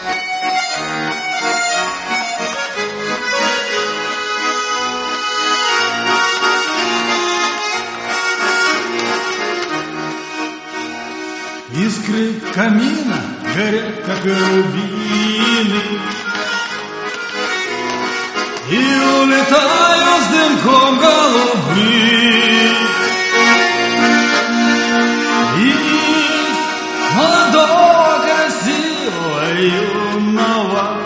Искры камина горят, как и рубины, и улетаю с дымком голубым. Из молодого, красивого, юного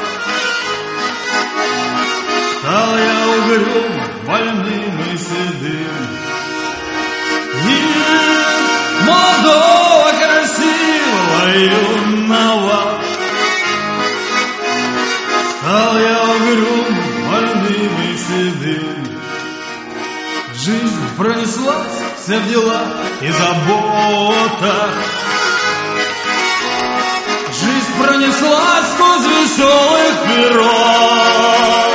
стал я угрюм, больным и седым. Из молодого, красивого, юного стал я угрюм, больным и седым. Жизнь пронеслась вся в делах и заботах. Жизнь пронеслась сквозь веселых перов.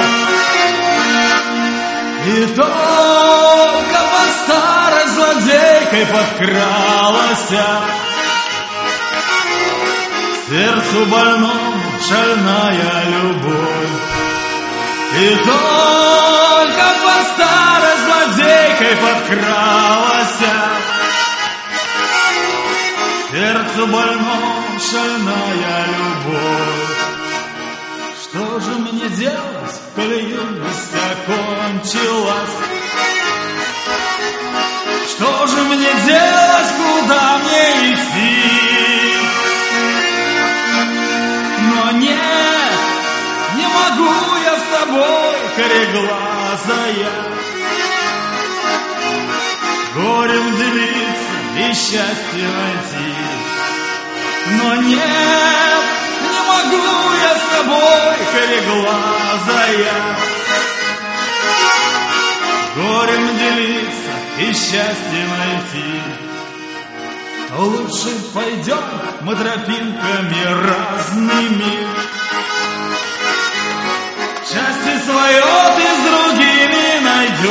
И только по старой злодейкой подкралась к сердцу больному шальная любовь. И только по старой злодейкой подкралась к сердцу больному шальная любовь. Что же мне делать, коли юность окончилась? Что же мне делать, куда мне идти? Но нет, не могу я с тобой, кореглазая, горем делиться и счастье найти. Но нет, не могу я с тобой, кореглазая, горем делиться и счастье найти. Лучше пойдем мы тропинками разными, счастье свое ты с другими найдешь.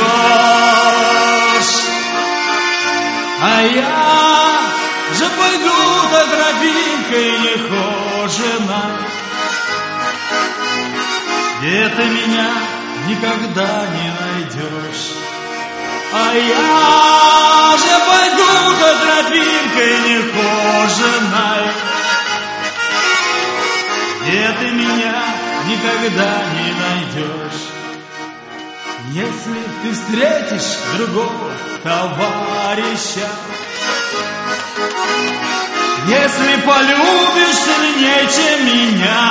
А я же пойду до тропинкой нехоженой, где ты меня никогда не найдешь. А я же пойду до тропинкой нехоженой, где ты меня никогда не найдешь. Если ты встретишь другого товарища, если полюбишь сильнее, чем меня,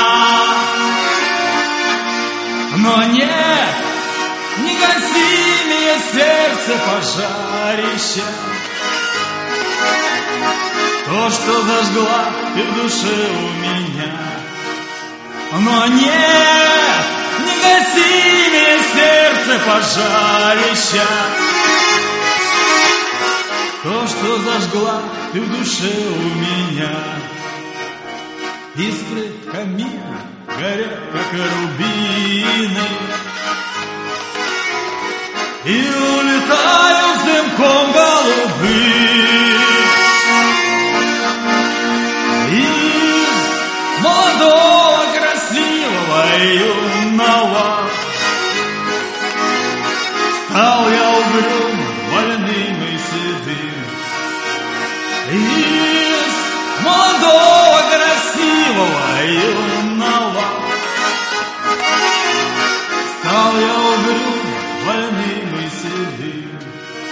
но нет, негасимее сердце пожарища, то, что зажгла ты в душе у меня. Но нет, негасимее сердце пожарища, то, что зажгла ты в душе у меня. Искры камина горят, как и рубины, и улетаю с дымком голубым. Из молодого, красивого, юного стал я угрюм, больным и седым. Из молодого, красивого, юного стал я угрюм, больным и седым.